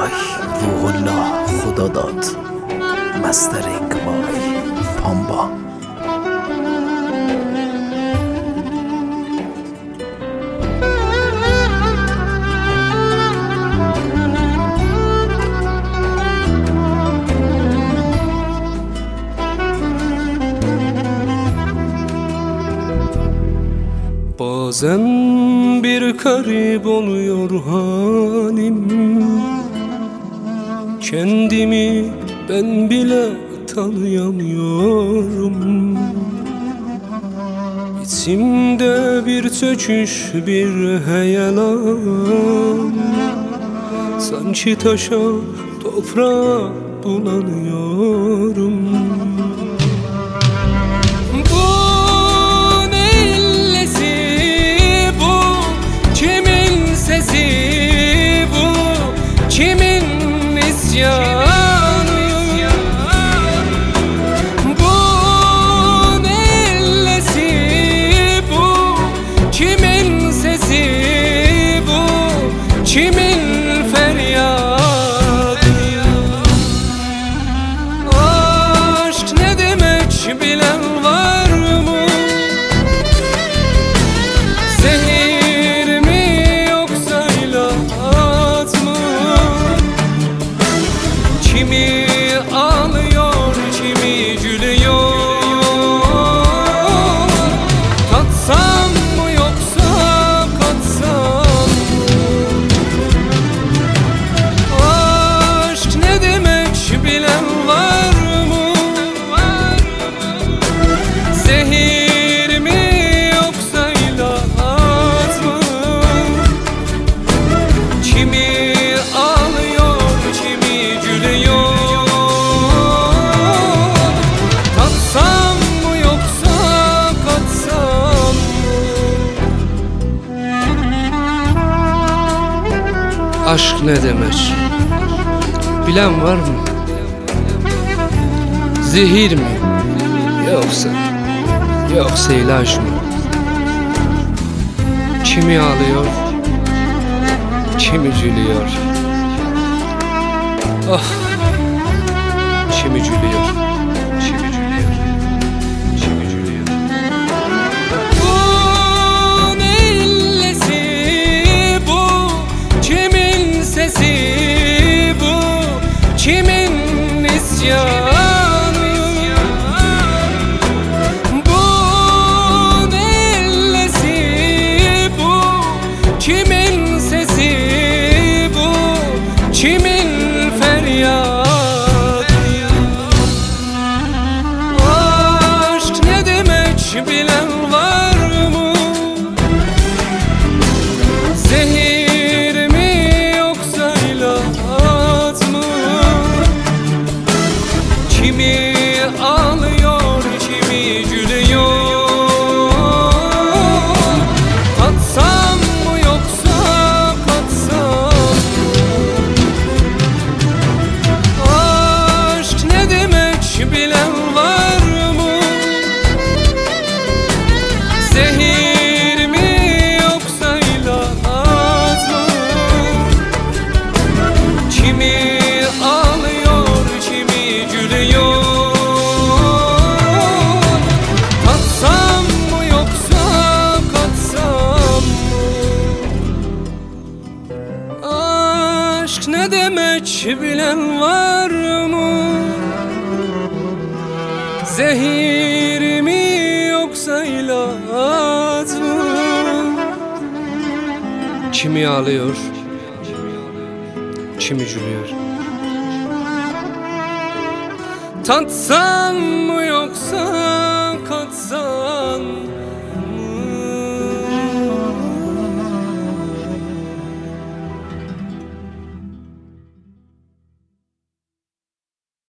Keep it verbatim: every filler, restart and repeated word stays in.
وای روح الله خدا داد مسترینگ وای پامبا. Bazen bir garip oluyor halim, kendimi ben bile tanıyamıyorum. İçimde bir çöküş, bir heyelan, sanki taşa toprağa bulanıyorum. Kimin isyanı? Bu nellesi bu? Kimin sesi bu? Kimin feryadı? Aşk ne demek bilen var mı? Zehir mi yoksa ilaç mı? Kimi ağlıyor, kimi gülüyor. Tatsam mı yoksa katsam mı? Aşk ne demek bilen var mı? Zehir mi yoksa ilaç mı? Kimi aşk ne demek bilen var mı? Zehir mi yoksa yoksa ilaç mı? Kimi ağlıyor, kimi gülüyor. Ah, kimi gülüyor, kimi gülüyor, kimi gülüyor. Bu nellesi bu? Kimin sesi bu? Kimin isyanı? Bu nellesi bu? Kimin sesi bu? Kimin feryadı? Aşk ne demek bilen var mı? Zehir mi yoksa ilaç mı? Kimi ağlıyor, kimi gülüyor. Tatsam mı yoksa katsam mı? Aşk ne demek bilen var mı? Zehir mi yoksa ilaç mı? Kimi ağlıyor, kimi gülüyor. Tatsam mı yoksa katsam mı? Aşk ne demek bilen var mı? Zehir mi yoksa ilaç mı? Kimi ağlıyor, kimi gülüyor. Tatsam mı yoksa katsam mı?